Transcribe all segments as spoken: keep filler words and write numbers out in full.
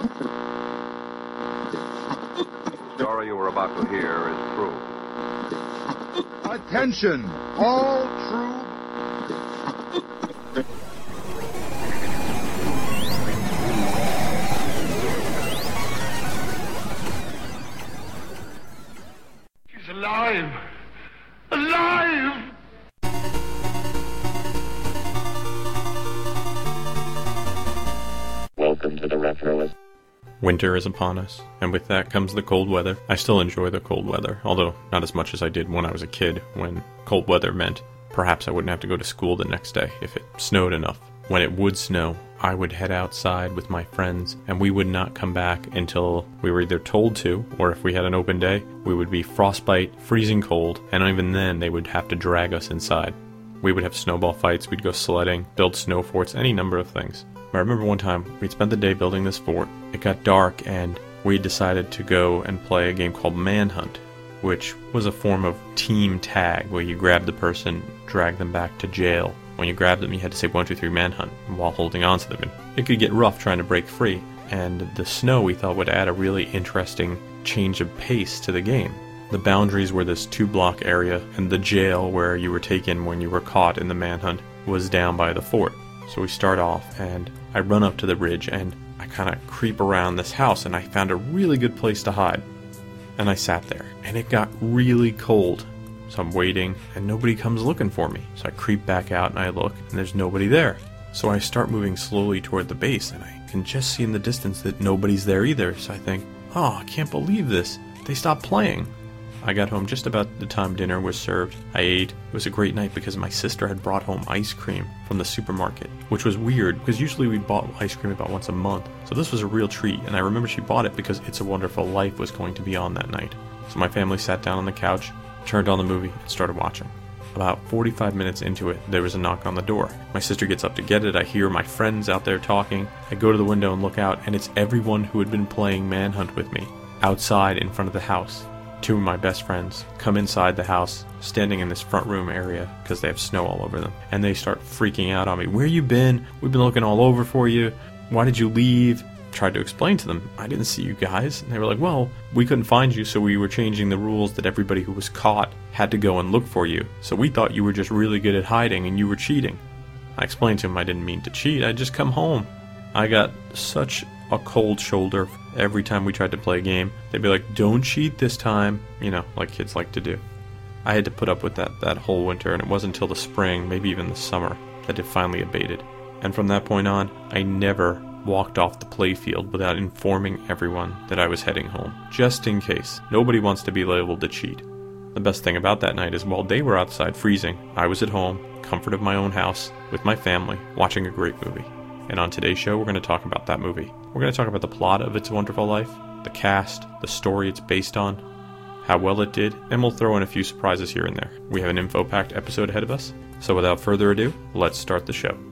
The story you are about to hear is true. Attention, all true. She's alive! Alive! Welcome to the Retrolist. Winter is upon us, and with that comes the cold weather. I still enjoy the cold weather, although not as much as I did when I was a kid, when cold weather meant perhaps I wouldn't have to go to school the next day if it snowed enough. When it would snow, I would head outside with my friends, and we would not come back until we were either told to, or if we had an open day, we would be frostbite, freezing cold, and even then they would have to drag us inside. We would have snowball fights, we'd go sledding, build snow forts, any number of things. I remember one time, we'd spent the day building this fort. It got dark, and we decided to go and play a game called Manhunt, which was a form of team tag, where you grab the person, drag them back to jail. When you grabbed them, you had to say one, two, three, manhunt, while holding on to them. And it could get rough trying to break free, and the snow, we thought, would add a really interesting change of pace to the game. The boundaries were this two-block area, and the jail where you were taken when you were caught in the manhunt was down by the fort. So we start off, and I run up to the ridge, and I kind of creep around this house, and I found a really good place to hide. And I sat there, and it got really cold. So I'm waiting, and nobody comes looking for me. So I creep back out, and I look, and there's nobody there. So I start moving slowly toward the base, and I can just see in the distance that nobody's there either. So I think, oh, I can't believe this. They stopped playing. I got home just about the time dinner was served. I ate. It was a great night because my sister had brought home ice cream from the supermarket, which was weird because usually we bought ice cream about once a month. So this was a real treat, and I remember she bought it because It's a Wonderful Life was going to be on that night. So my family sat down on the couch, turned on the movie, and started watching. About forty-five minutes into it, there was a knock on the door. My sister gets up to get it. I hear my friends out there talking. I go to the window and look out, and it's everyone who had been playing Manhunt with me outside in front of the house. Two of my best friends come inside the house, standing in this front room area because they have snow all over them, and they start freaking out on me. Where you been? We've been looking all over for you. Why did you leave? Tried to explain to them, I didn't see you guys. And they were like, well, we couldn't find you, so we were changing the rules that everybody who was caught had to go and look for you. So we thought you were just really good at hiding and you were cheating. I explained to them I didn't mean to cheat, I'd just come home. I got such a cold shoulder every time we tried to play a game. They'd be like, don't cheat this time, you know, like kids like to do. I had to put up with that that whole winter, and it wasn't until the spring, maybe even the summer, that it finally abated. And from that point on, I never walked off the playfield without informing everyone that I was heading home, just in case. Nobody wants to be labeled to cheat. The best thing about that night is while they were outside freezing, I was at home, comfort of my own house, with my family, watching a great movie. And on today's show, we're going to talk about that movie. We're going to talk about the plot of It's a Wonderful Life, the cast, the story it's based on, how well it did, and we'll throw in a few surprises here and there. We have an info-packed episode ahead of us, so without further ado, let's start the show.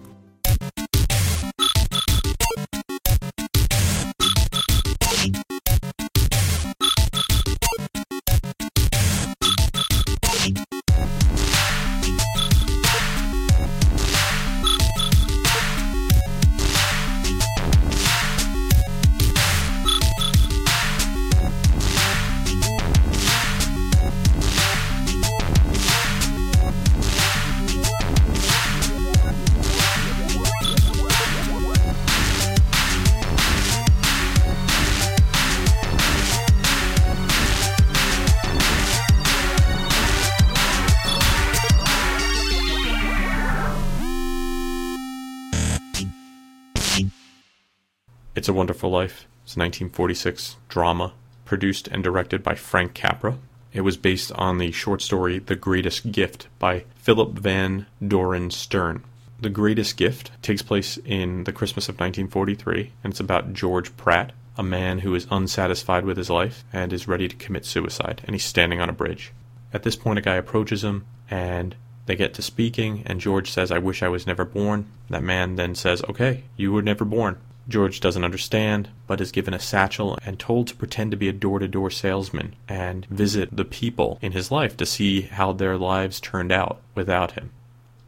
It's a Wonderful Life. It's a nineteen forty-six drama produced and directed by Frank Capra. It was based on the short story The Greatest Gift by Philip Van Doren Stern. The Greatest Gift takes place in the Christmas of nineteen forty-three, and it's about George Pratt, a man who is unsatisfied with his life and is ready to commit suicide, and he's standing on a bridge. At this point, a guy approaches him, and they get to speaking, and George says, I wish I was never born. That man then says, okay, you were never born. George doesn't understand, but is given a satchel and told to pretend to be a door-to-door salesman and visit the people in his life to see how their lives turned out without him.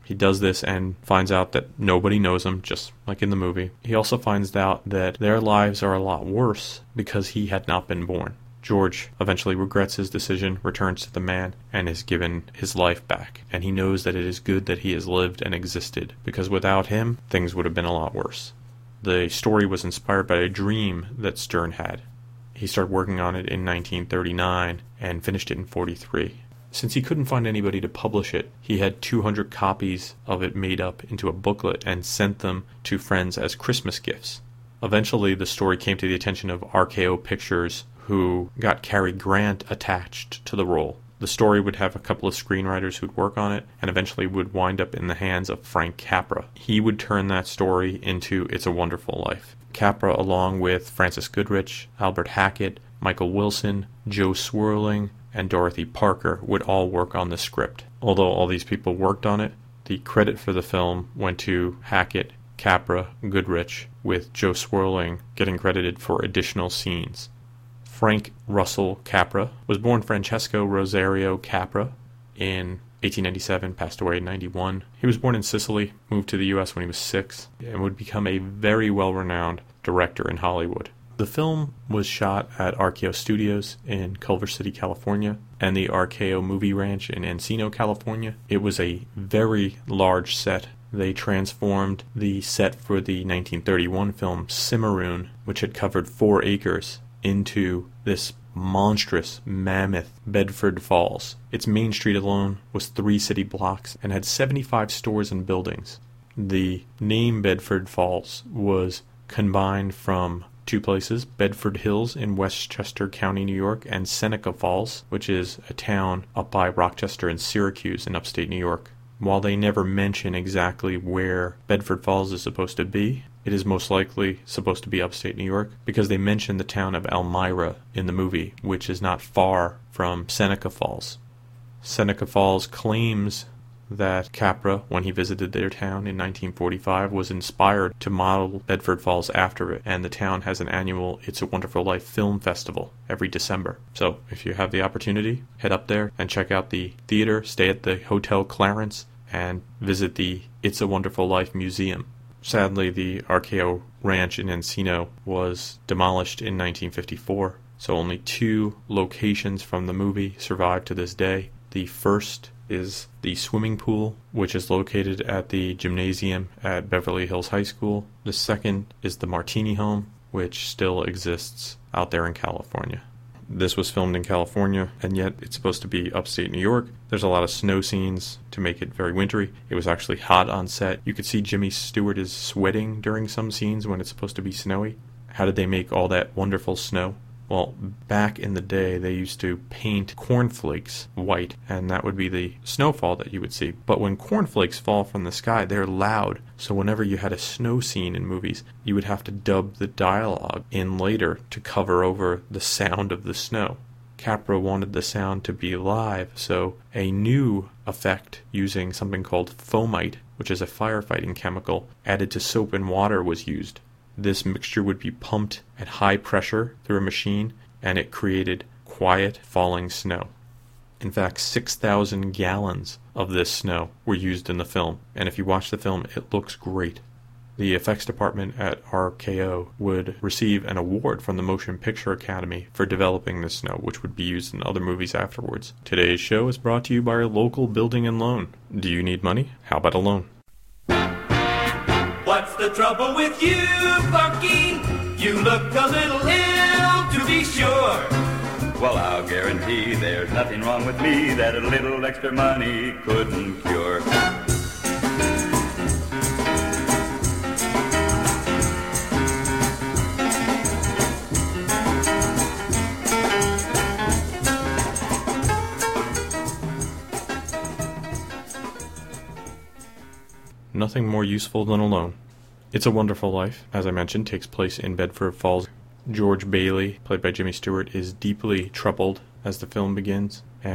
He does this and finds out that nobody knows him, just like in the movie. He also finds out that their lives are a lot worse because he had not been born. George eventually regrets his decision, returns to the man, and is given his life back. And he knows that it is good that he has lived and existed, because without him, things would have been a lot worse. The story was inspired by a dream that Stern had. He started working on it in nineteen thirty-nine and finished it in forty-three. Since he couldn't find anybody to publish it, he had two hundred copies of it made up into a booklet and sent them to friends as Christmas gifts. Eventually, the story came to the attention of R K O Pictures, who got Cary Grant attached to the role. The story would have a couple of screenwriters who'd work on it, and eventually would wind up in the hands of Frank Capra. He would turn that story into It's a Wonderful Life. Capra, along with Francis Goodrich, Albert Hackett, Michael Wilson, Joe Swirling, and Dorothy Parker would all work on the script. Although all these people worked on it, the credit for the film went to Hackett, Capra, Goodrich, with Joe Swirling getting credited for additional scenes. Frank Russell Capra was born Francesco Rosario Capra in eighteen ninety-seven, passed away in ninety-one. He was born in Sicily, moved to the U S when he was six, and would become a very well-renowned director in Hollywood. The film was shot at R K O Studios in Culver City, California, and the R K O Movie Ranch in Encino, California. It was a very large set. They transformed the set for the nineteen thirty-one film Cimarron, which had covered four acres, into this monstrous, mammoth Bedford Falls. Its main street alone was three city blocks and had seventy-five stores and buildings. The name Bedford Falls was combined from two places, Bedford Hills in Westchester County, New York, and Seneca Falls, which is a town up by Rochester and Syracuse in upstate New York. While they never mention exactly where Bedford Falls is supposed to be, it is most likely supposed to be upstate New York, because they mention the town of Elmira in the movie, which is not far from Seneca Falls. Seneca Falls claims that Capra, when he visited their town in nineteen forty-five, was inspired to model Bedford Falls after it, and the town has an annual It's a Wonderful Life film festival every December. So, if you have the opportunity, head up there and check out the theater, stay at the Hotel Clarence, and visit the It's a Wonderful Life Museum. Sadly, the R K O Ranch in Encino was demolished in nineteen fifty-four, so only two locations from the movie survive to this day. The first is the swimming pool, which is located at the gymnasium at Beverly Hills High School. The second is the Martini Home, which still exists out there in California. This was filmed in California, and yet it's supposed to be upstate New York. There's a lot of snow scenes to make it very wintry. It was actually hot on set. You could see Jimmy Stewart is sweating during some scenes when it's supposed to be snowy. How did they make all that wonderful snow? Well, back in the day, they used to paint cornflakes white, and that would be the snowfall that you would see. But when cornflakes fall from the sky, they're loud. So whenever you had a snow scene in movies, you would have to dub the dialogue in later to cover over the sound of the snow. Capra wanted the sound to be live, so a new effect using something called foamite, which is a firefighting chemical, added to soap and water was used. This mixture would be pumped at high pressure through a machine, and it created quiet falling snow. In fact, six thousand gallons of this snow were used in the film, and if you watch the film, it looks great. The effects department at R K O would receive an award from the Motion Picture Academy for developing this snow, which would be used in other movies afterwards. Today's show is brought to you by our local building and loan. Do you need money? How about a loan? What's the trouble with you, Bucky? You look a little ill, to be sure. Well, I'll guarantee there's nothing wrong with me that a little extra money couldn't cure. Nothing more useful than a loan. It's a Wonderful Life, as I mentioned, takes place in Bedford Falls. George Bailey, played by Jimmy Stewart, is deeply troubled as the film begins, and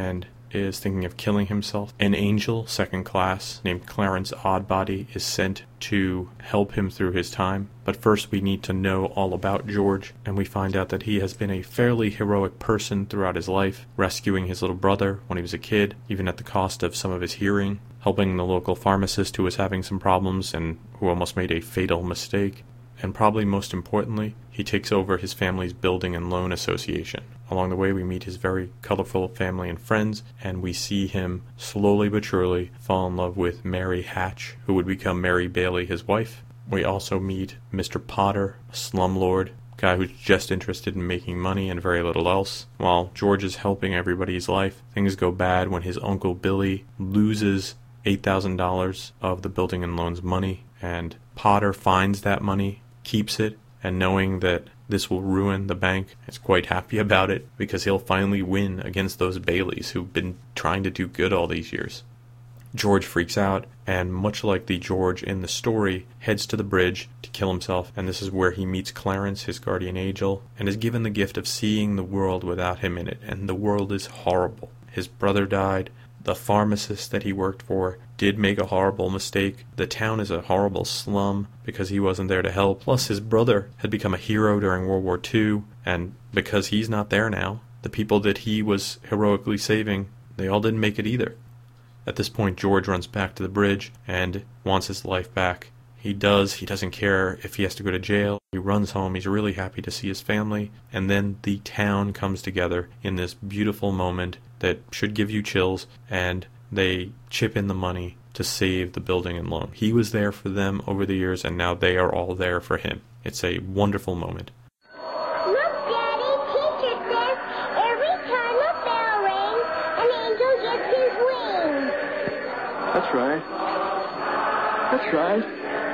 is thinking of killing himself. An angel, second class, named Clarence Oddbody, is sent to help him through his time. But first we need to know all about George, and we find out that he has been a fairly heroic person throughout his life, rescuing his little brother when he was a kid, even at the cost of some of his hearing, helping the local pharmacist who was having some problems and who almost made a fatal mistake. And probably most importantly, he takes over his family's building and loan association. Along the way, we meet his very colorful family and friends, and we see him slowly but surely fall in love with Mary Hatch, who would become Mary Bailey, his wife. We also meet Mister Potter, a slumlord, guy who's just interested in making money and very little else. While George is helping everybody's life, things go bad when his uncle Billy loses eight thousand dollars of the building and loan's money, and Potter finds that money, keeps it, and knowing that this will ruin the bank, is quite happy about it because he'll finally win against those Baileys who've been trying to do good all these years. George freaks out, and much like the George in the story, heads to the bridge to kill himself, and this is where he meets Clarence, his guardian angel, and is given the gift of seeing the world without him in it, and the world is horrible. His brother died. The pharmacist that he worked for did make a horrible mistake. The town is a horrible slum because he wasn't there to help. Plus, his brother had become a hero during World War Two, and because he's not there now, the people that he was heroically saving, they all didn't make it either. At this point, George runs back to the bridge and wants his life back. He does. He doesn't care if he has to go to jail. He runs home. He's really happy to see his family. And then the town comes together in this beautiful moment that should give you chills, and they chip in the money to save the building and loan. He was there for them over the years, and now they are all there for him. It's a wonderful moment. Look, Daddy, teacher says every time a bell rings, an angel gets his wings. That's right. That's right.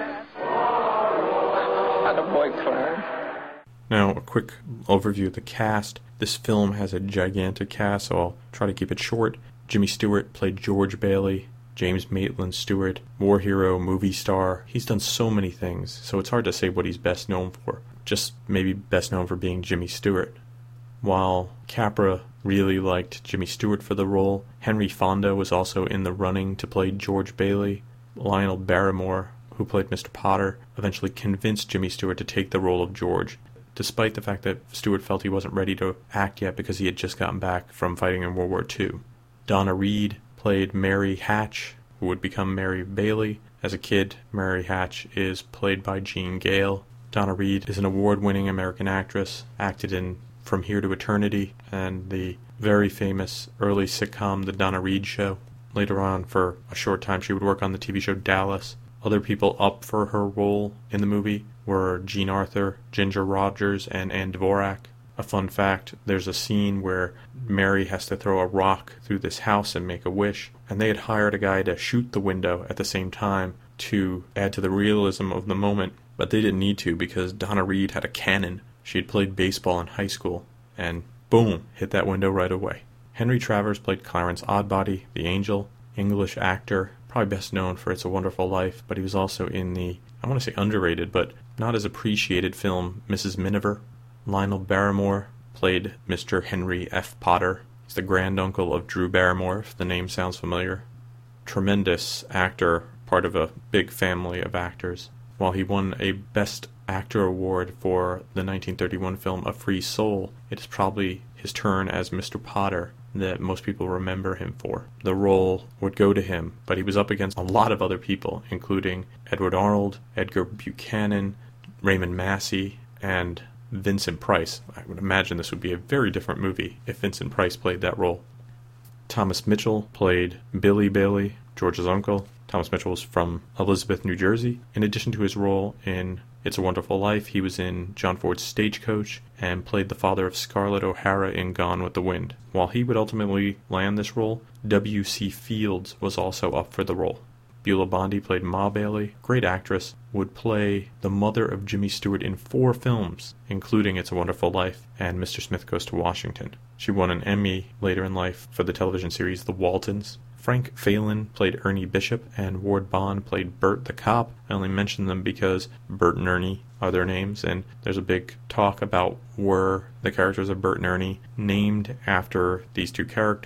Attaboy, Clarence. Now, a quick overview of the cast. This film has a gigantic cast, so I'll try to keep it short. Jimmy Stewart played George Bailey. James Maitland Stewart, war hero, movie star. He's done so many things, so it's hard to say what he's best known for. Just maybe best known for being Jimmy Stewart. While Capra really liked Jimmy Stewart for the role, Henry Fonda was also in the running to play George Bailey. Lionel Barrymore, who played Mister Potter, eventually convinced Jimmy Stewart to take the role of George, despite the fact that Stewart felt he wasn't ready to act yet because he had just gotten back from fighting in World War Two. Donna Reed played Mary Hatch, who would become Mary Bailey. As a kid, Mary Hatch is played by Jean Gale. Donna Reed is an award-winning American actress, acted in From Here to Eternity and the very famous early sitcom The Donna Reed Show. Later on, for a short time, she would work on the T V show Dallas. Other people up for her role in the movie were Jean Arthur, Ginger Rogers, and Ann Dvorak. A fun fact, there's a scene where Mary has to throw a rock through this house and make a wish, and they had hired a guy to shoot the window at the same time to add to the realism of the moment, but they didn't need to because Donna Reed had a cannon. She had played baseball in high school, and boom, hit that window right away. Henry Travers played Clarence Oddbody, the angel, English actor, probably best known for It's a Wonderful Life, but he was also in the, I want to say underrated, but not as appreciated film Missus Miniver. Lionel Barrymore played Mister Henry F. Potter. He's the granduncle of Drew Barrymore, if the name sounds familiar. Tremendous actor, part of a big family of actors. While he won a Best Actor award for the nineteen thirty-one film A Free Soul, it is probably his turn as Mister Potter that most people remember him for. The role would go to him, but he was up against a lot of other people, including Edward Arnold, Edgar Buchanan, Raymond Massey, and Vincent Price. I would imagine this would be a very different movie if Vincent Price played that role. Thomas Mitchell played Billy Bailey, George's uncle. Thomas Mitchell was from Elizabeth, New Jersey. In addition to his role in It's a Wonderful Life, he was in John Ford's Stagecoach and played the father of Scarlett O'Hara in Gone with the Wind. While he would ultimately land this role, W C Fields was also up for the role. Beulah Bondi played Ma Bailey, great actress, would play the mother of Jimmy Stewart in four films, including It's a Wonderful Life and Mister Smith Goes to Washington. She won an Emmy later in life for the television series The Waltons. Frank Phelan played Ernie Bishop, and Ward Bond played Bert the cop. I only mention them because Bert and Ernie are their names, and there's a big talk about were the characters of Bert and Ernie named after these two characters.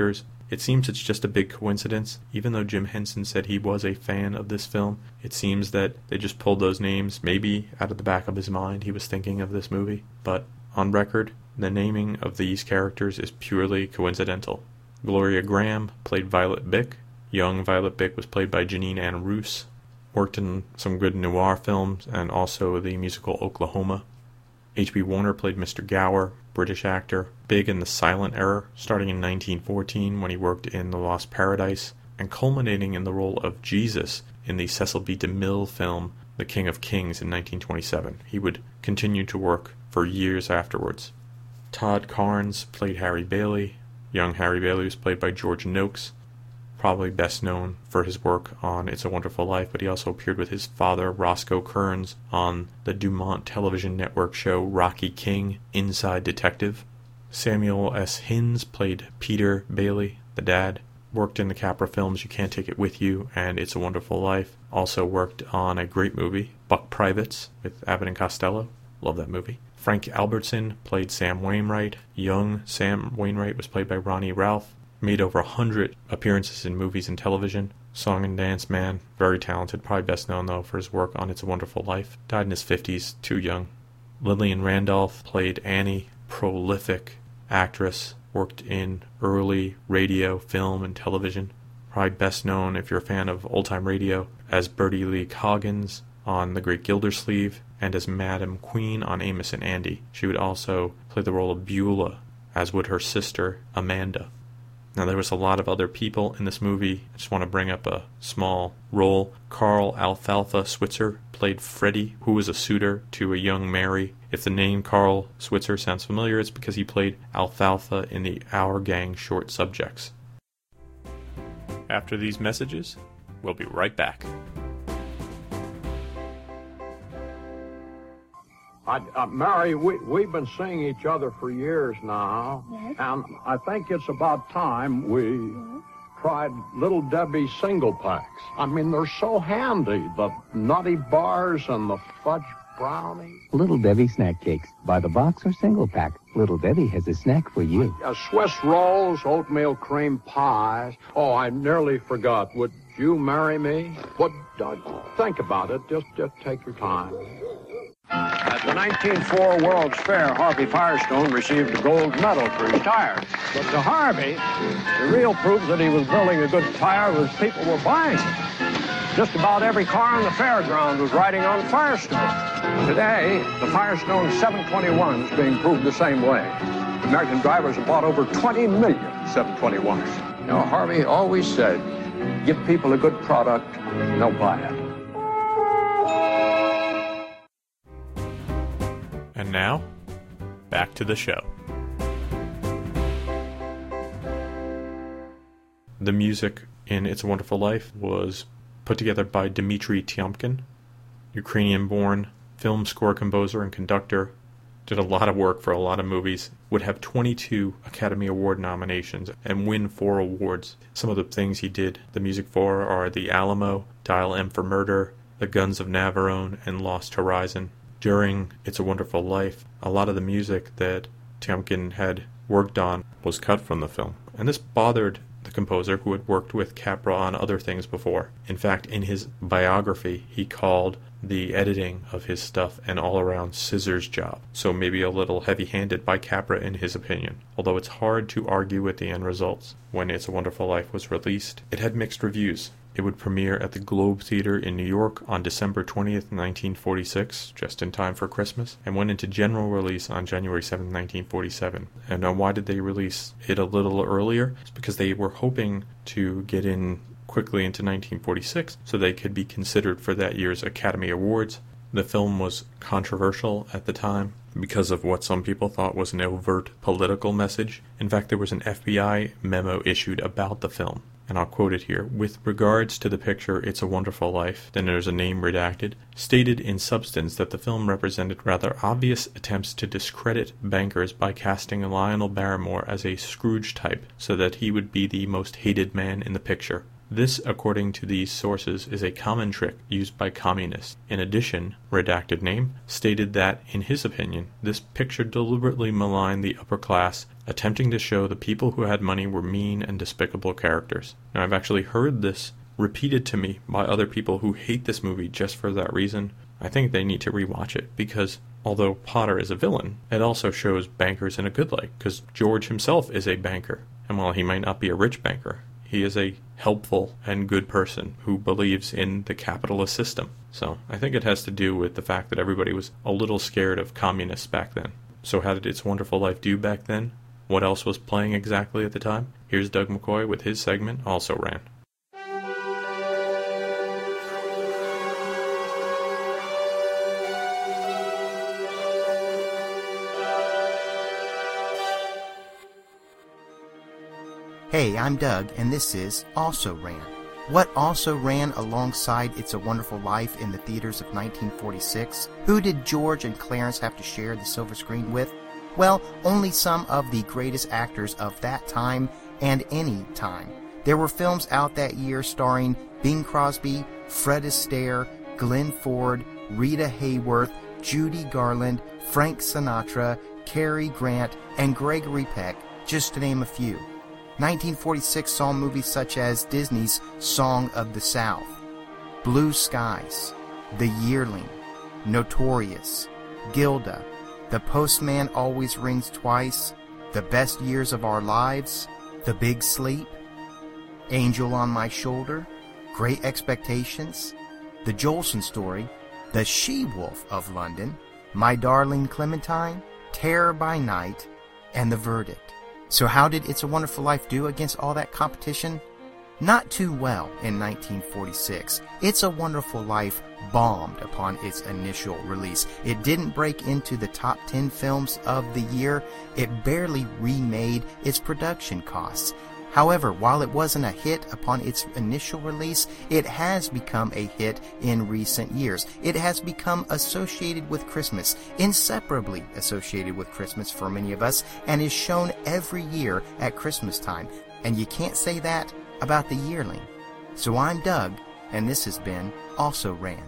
It seems it's just a big coincidence. Even though Jim Henson said he was a fan of this film, it seems that they just pulled those names, maybe out of the back of his mind he was thinking of this movie. But on record, the naming of these characters is purely coincidental. Gloria Graham played Violet Bick. Young Violet Bick was played by Janine Ann Roos. Worked in some good noir films and also the musical Oklahoma. H B Warner played Mister Gower, British actor, big in the silent era, starting in nineteen fourteen when he worked in The Lost Paradise, and culminating in the role of Jesus in the Cecil B. DeMille film The King of Kings in nineteen twenty-seven. He would continue to work for years afterwards. Todd Carnes played Harry Bailey. Young Harry Bailey was played by George Noakes, probably best known for his work on It's a Wonderful Life, but he also appeared with his father, Roscoe Kearns, on the Dumont television network show Rocky King, Inside Detective. Samuel S. Hinds played Peter Bailey, the dad. Worked in the Capra films You Can't Take It With You and It's a Wonderful Life. Also worked on a great movie, Buck Privates, with Abbott and Costello. Love that movie. Frank Albertson played Sam Wainwright. Young Sam Wainwright was played by Ronnie Ralph. Made over a hundred appearances in movies and television. Song and dance man. Very talented. Probably best known, though, for his work on It's a Wonderful Life. Died in his fifties. Too young. Lillian Randolph played Annie. Prolific actress. Worked in early radio, film, and television. Probably best known, if you're a fan of old-time radio, as Bertie Lee Coggins on The Great Gildersleeve, and as Madam Queen on Amos and Andy. She would also play the role of Beulah, as would her sister, Amanda. Now, there was a lot of other people in this movie. I just want to bring up a small role. Carl Alfalfa Switzer played Freddie, who was a suitor to a young Mary. If the name Carl Switzer sounds familiar, it's because he played Alfalfa in the Our Gang short subjects. After these messages, we'll be right back. I, uh, Mary, we, we've been seeing each other for years now. Yes. And I think it's about time we yes. tried Little Debbie single packs. I mean, they're so handy. The nutty bars and the fudge brownie. Little Debbie snack cakes. By the box or single pack. Little Debbie has a snack for you. Uh, Swiss rolls, oatmeal cream pies. Oh, I nearly forgot. Would you marry me? What? Uh, think about it. Just, just take your time. At the nineteen oh four World's Fair, Harvey Firestone received a gold medal for his tires. But to Harvey, the real proof that he was building a good tire was people were buying it. Just about every car on the fairground was riding on Firestone. Today, the Firestone seven twenty-one is being proved the same way. American drivers have bought over twenty million seven twenty-ones. You know, Harvey always said, give people a good product, and they'll buy it. And now, back to the show. The music in It's a Wonderful Life was put together by Dmitry Tiomkin, Ukrainian-born film score composer and conductor. Did a lot of work for a lot of movies. Would have twenty-two Academy Award nominations and win four awards. Some of the things he did the music for are The Alamo, Dial M for Murder, The Guns of Navarone, and Lost Horizon. During It's a Wonderful Life, a lot of the music that Tiomkin had worked on was cut from the film. And this bothered the composer, who had worked with Capra on other things before. In fact, in his biography, he called the editing of his stuff an all-around scissors job. So maybe a little heavy-handed by Capra in his opinion. Although it's hard to argue with the end results. When It's a Wonderful Life was released, it had mixed reviews. It would premiere at the Globe Theatre in New York on December twentieth, nineteen forty-six, just in time for Christmas, and went into general release on January seventh, nineteen forty-seven. And uh, why did they release it a little earlier? It's because they were hoping to get in quickly into nineteen forty-six so they could be considered for that year's Academy Awards. The film was controversial at the time because of what some people thought was an overt political message. In fact, there was an F B I memo issued about the film. And I'll quote it here. With regards to the picture It's a Wonderful Life, then there's a name redacted, stated in substance that the film represented rather obvious attempts to discredit bankers by casting Lionel Barrymore as a Scrooge type so that he would be the most hated man in the picture. This, according to these sources, is a common trick used by communists. In addition, redacted name stated that, in his opinion, this picture deliberately maligned the upper class, attempting to show the people who had money were mean and despicable characters. Now, I've actually heard this repeated to me by other people who hate this movie just for that reason. I think they need to rewatch it, because although Potter is a villain, it also shows bankers in a good light, because George himself is a banker. And while he might not be a rich banker, he is a helpful and good person who believes in the capitalist system. So I think it has to do with the fact that everybody was a little scared of communists back then. So how did It's a Wonderful Life do back then? What else was playing exactly at the time? Here's Doug McCoy with his segment, Also Ran. Hey, I'm Doug, and this is Also Ran. What also ran alongside It's a Wonderful Life in the theaters of nineteen forty-six? Who did George and Clarence have to share the silver screen with? Well, only some of the greatest actors of that time and any time. There were films out that year starring Bing Crosby, Fred Astaire, Glenn Ford, Rita Hayworth, Judy Garland, Frank Sinatra, Cary Grant, and Gregory Peck, just to name a few. nineteen forty-six saw movies such as Disney's Song of the South, Blue Skies, The Yearling, Notorious, Gilda, The Postman Always Rings Twice, The Best Years of Our Lives, The Big Sleep, Angel on My Shoulder, Great Expectations, The Jolson Story, The She-Wolf of London, My Darling Clementine, Terror by Night, and The Verdict. So how did It's a Wonderful Life do against all that competition? Not too well in nineteen forty-six. It's a Wonderful Life bombed upon its initial release. It didn't break into the top ten films of the year. It barely remade its production costs. However, while it wasn't a hit upon its initial release, it has become a hit in recent years. It has become associated with Christmas, inseparably associated with Christmas for many of us, and is shown every year at Christmas time. And you can't say that about The Yearling. So I'm Doug, and this has been Also Ran.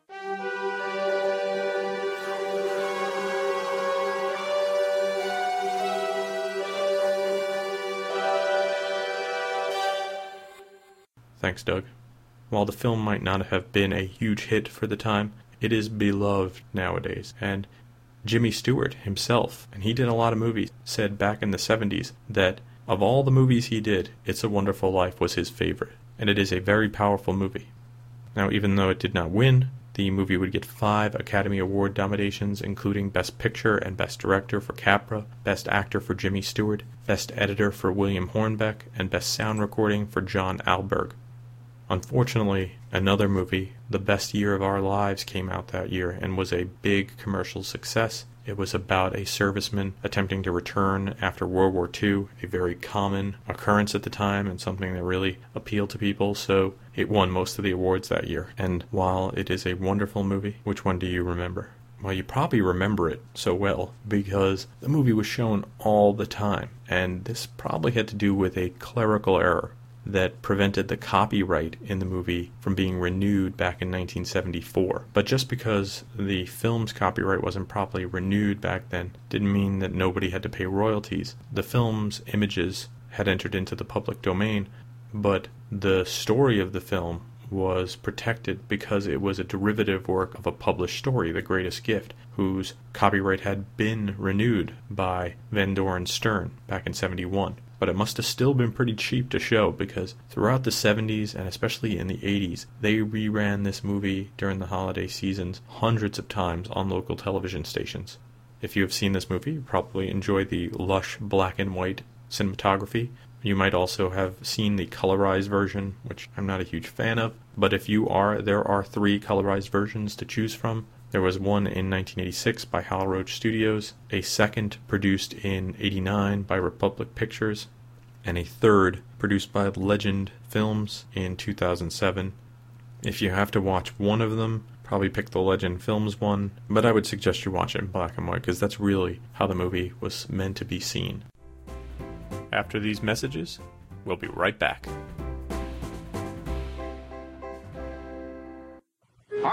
Thanks, Doug. While the film might not have been a huge hit for the time, it is beloved nowadays. And Jimmy Stewart himself, and he did a lot of movies, said back in the seventies that of all the movies he did, It's a Wonderful Life was his favorite. And it is a very powerful movie. Now, even though it did not win, the movie would get five Academy Award nominations, including Best Picture and Best Director for Capra, Best Actor for Jimmy Stewart, Best Editor for William Hornbeck, and Best Sound Recording for John Alberg. Unfortunately, another movie, The Best Year of Our Lives, came out that year and was a big commercial success. It was about a serviceman attempting to return after World War Two, a very common occurrence at the time and something that really appealed to people, so it won most of the awards that year. And while it is a wonderful movie, which one do you remember? Well, you probably remember it so well because the movie was shown all the time, and this probably had to do with a clerical error that prevented the copyright in the movie from being renewed back in nineteen seventy-four. But just because the film's copyright wasn't properly renewed back then didn't mean that nobody had to pay royalties. The film's images had entered into the public domain, but the story of the film was protected because it was a derivative work of a published story, The Greatest Gift, whose copyright had been renewed by Van Doren Stern back in seventy-one. But it must have still been pretty cheap to show because throughout the seventies and especially in the eighties, they reran this movie during the holiday seasons hundreds of times on local television stations. If you have seen this movie, you probably enjoyed the lush black and white cinematography. You might also have seen the colorized version, which I'm not a huge fan of, but if you are, there are three colorized versions to choose from. There was one in nineteen eighty-six by Hal Roach Studios, a second produced in eighty-nine by Republic Pictures, and a third produced by Legend Films in two thousand seven. If you have to watch one of them, probably pick the Legend Films one, but I would suggest you watch it in black and white because that's really how the movie was meant to be seen. After these messages, we'll be right back.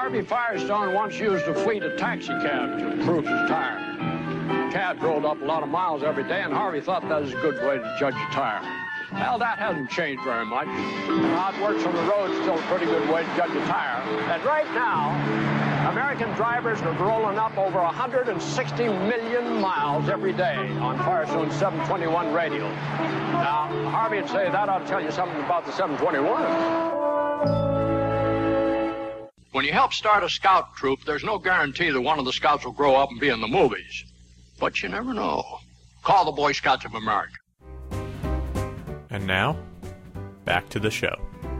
Harvey Firestone once used a fleet of taxi cabs to prove his tire. Cabs rolled up a lot of miles every day, and Harvey thought that was a good way to judge a tire. Well, that hasn't changed very much. How it works on the road is still a pretty good way to judge a tire. And right now, American drivers are rolling up over one hundred sixty million miles every day on Firestone's seven twenty-one radio. Now, Harvey would say that ought to tell you something about the seven twenty-one. When you help start a scout troop, there's no guarantee that one of the scouts will grow up and be in the movies. But you never know. Call the Boy Scouts of America. And now, back to the show.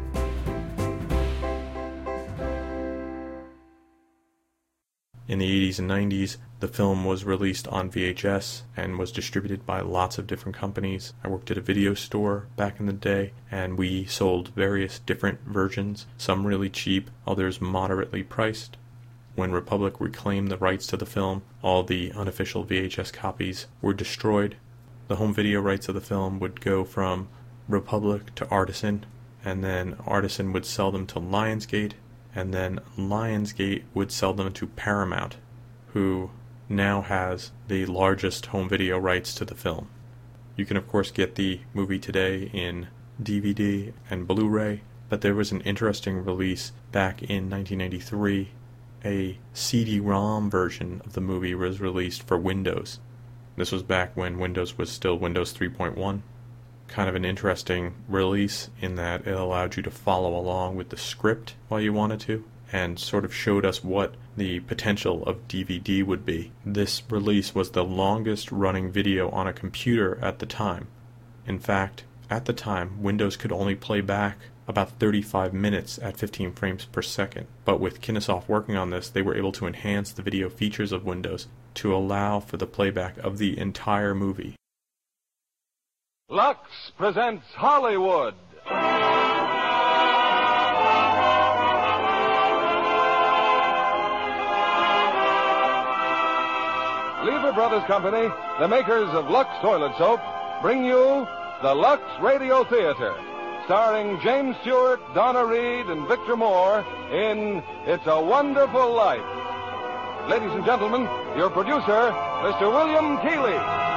In the eighties and nineties, the film was released on V H S and was distributed by lots of different companies. I worked at a video store back in the day, and we sold various different versions, some really cheap, others moderately priced. When Republic reclaimed the rights to the film, all the unofficial V H S copies were destroyed. The home video rights of the film would go from Republic to Artisan, and then Artisan would sell them to Lionsgate, and then Lionsgate would sell them to Paramount, who now has the largest home video rights to the film. You can of course get the movie today in D V D and Blu-ray, but there was an interesting release back in nineteen ninety-three. A C D ROM version of the movie was released for Windows. This was back when Windows was still Windows three point one. Kind of an interesting release in that it allowed you to follow along with the script while you wanted to, and sort of showed us what the potential of D V D would be. This release was the longest running video on a computer at the time. In fact, at the time, Windows could only play back about thirty-five minutes at fifteen frames per second. But with Kinosoft working on this, they were able to enhance the video features of Windows to allow for the playback of the entire movie. Lux presents Hollywood. Lever Brothers Company, the makers of Lux Toilet Soap, bring you the Lux Radio Theater, starring James Stewart, Donna Reed, and Victor Moore in It's a Wonderful Life. Ladies and gentlemen, your producer, Mister William Keighley.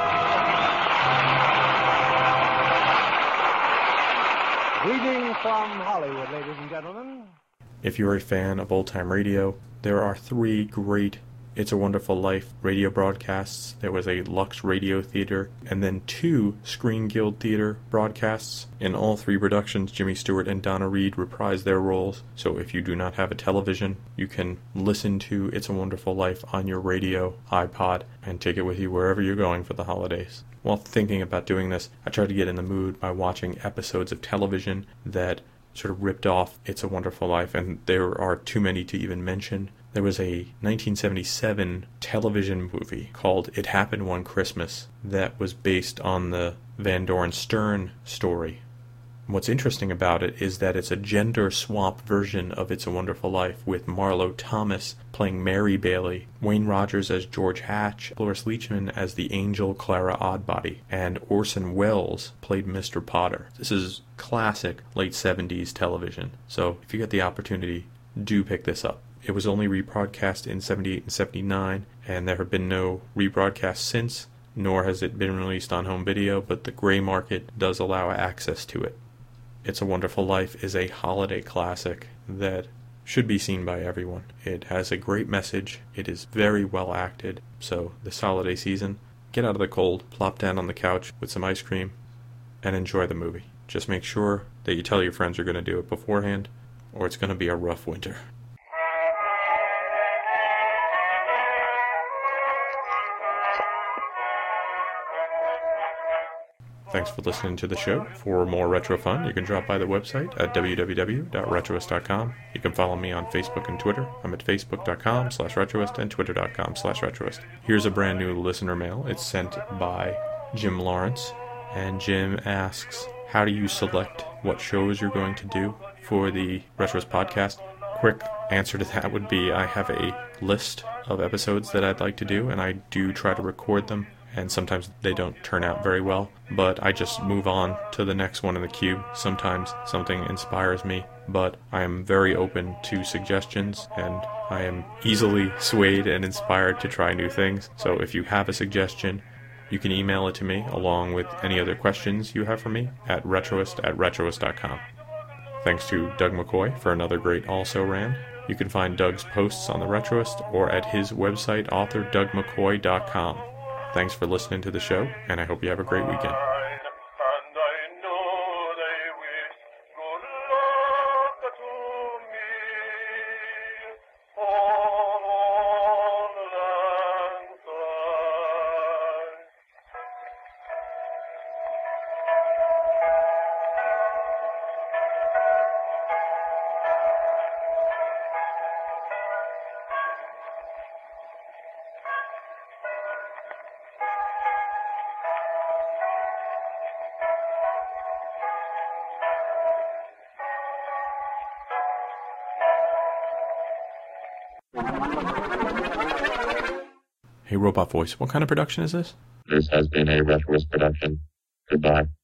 Greetings from Hollywood, ladies and gentlemen. If you're a fan of old-time radio, there are three great It's a Wonderful Life radio broadcasts. There was a Lux Radio Theater, and then two Screen Guild Theater broadcasts. In all three productions, Jimmy Stewart and Donna Reed reprised their roles, so if you do not have a television, you can listen to It's a Wonderful Life on your radio, iPod, and take it with you wherever you're going for the holidays. While thinking about doing this, I tried to get in the mood by watching episodes of television that sort of ripped off It's a Wonderful Life, and there are too many to even mention. There was a nineteen seventy-seven television movie called It Happened One Christmas that was based on the Van Doren Stern story. What's interesting about it is that it's a gender swap version of It's a Wonderful Life, with Marlo Thomas playing Mary Bailey, Wayne Rogers as George Hatch, Cloris Leachman as the angel Clara Oddbody, and Orson Welles played Mister Potter. This is classic late seventies television, so if you get the opportunity, do pick this up. It was only rebroadcast in seventy-eight and seventy-nine, and there have been no rebroadcasts since, nor has it been released on home video, but the gray market does allow access to it. It's a Wonderful Life is a holiday classic that should be seen by everyone. It has a great message, it is very well acted, so this holiday season, get out of the cold, plop down on the couch with some ice cream, and enjoy the movie. Just make sure that you tell your friends you're going to do it beforehand, or it's going to be a rough winter. Thanks for listening to the show. For more retro fun, you can drop by the website at w w w dot retroist dot com. You can follow me on Facebook and Twitter. I'm at facebook dot com slash retroist and twitter dot com slash retroist. Here's a brand new listener mail. It's sent by Jim Lawrence, and Jim asks, how do you select what shows you're going to do for the Retroist podcast? Quick answer to that would be I have a list of episodes that I'd like to do, and I do try to record them and sometimes they don't turn out very well, but I just move on to the next one in the queue. Sometimes something inspires me, but I am very open to suggestions, and I am easily swayed and inspired to try new things. So if you have a suggestion, you can email it to me along with any other questions you have for me at retroist at retroist dot com. Thanks to Doug McCoy for another great Also Ran. You can find Doug's posts on the Retroist or at his website, author doug mccoy dot com. Thanks for listening to the show, and I hope you have a great weekend. Hey, Robot Voice, what kind of production is this? This has been a Retroist production. Goodbye.